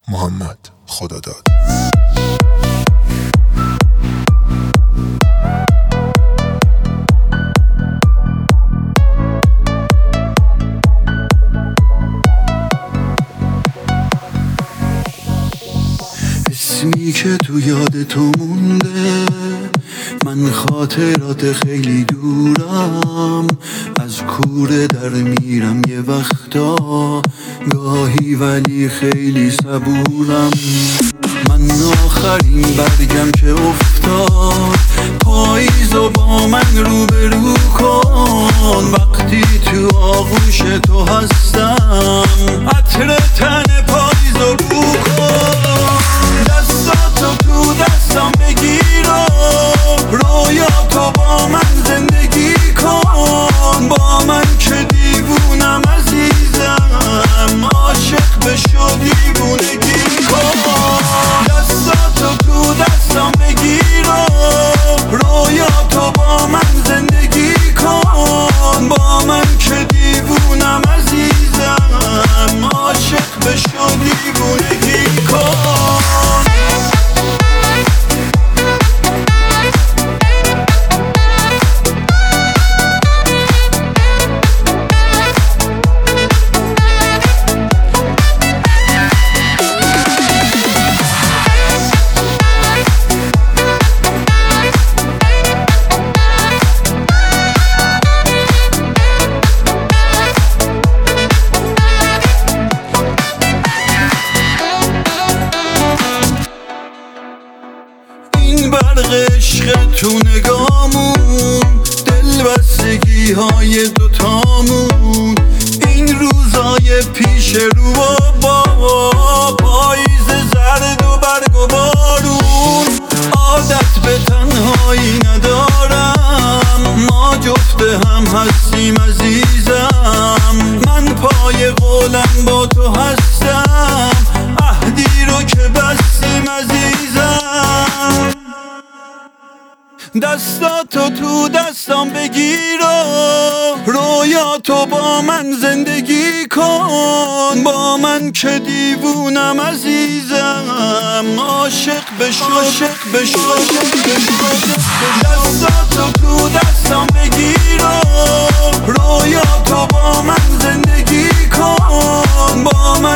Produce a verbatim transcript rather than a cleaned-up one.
محمد خداداد. اسمی که تو یاد تو مونده، من خاطرات خیلی دورم، از کوره در میرم یه وقتا گاهی ولی خیلی صبورم. من آخرین برگم که افتاد، پاییزو با من روبرو کن. وقتی تو آغوش تو هستم، عطر تن پاییزو بو کن. دستاتو تو دستم بگیر و رویاتو با من زندگی کن. با من که دیوونم عزیزم، عاشق بشو دیوونگی کن. دستاتو تو دستم بگیر و رویاتو با من زندگی کن. با من که دیوونم عزیزم، عاشق بشو دیوونگی کن. برق عشق تو نگامون، دل بستگی های دوتامون. این روزای پیش رو و با پاییز زرد و برگ و بارون. عادت به تنهایی ندارم، ما جفت هم هستیم عزیزم. من پای قولم با تو هستم، عهدی رو که بستیم عزیزم. دستاتو تو دستم بگیر و رویاتو با من زندگی کن. با من که دیوونم عزیزم، عاشق بشو عاشق بشو دستاتو تو دستم بگیر و رویاتو با من زندگی کن. با من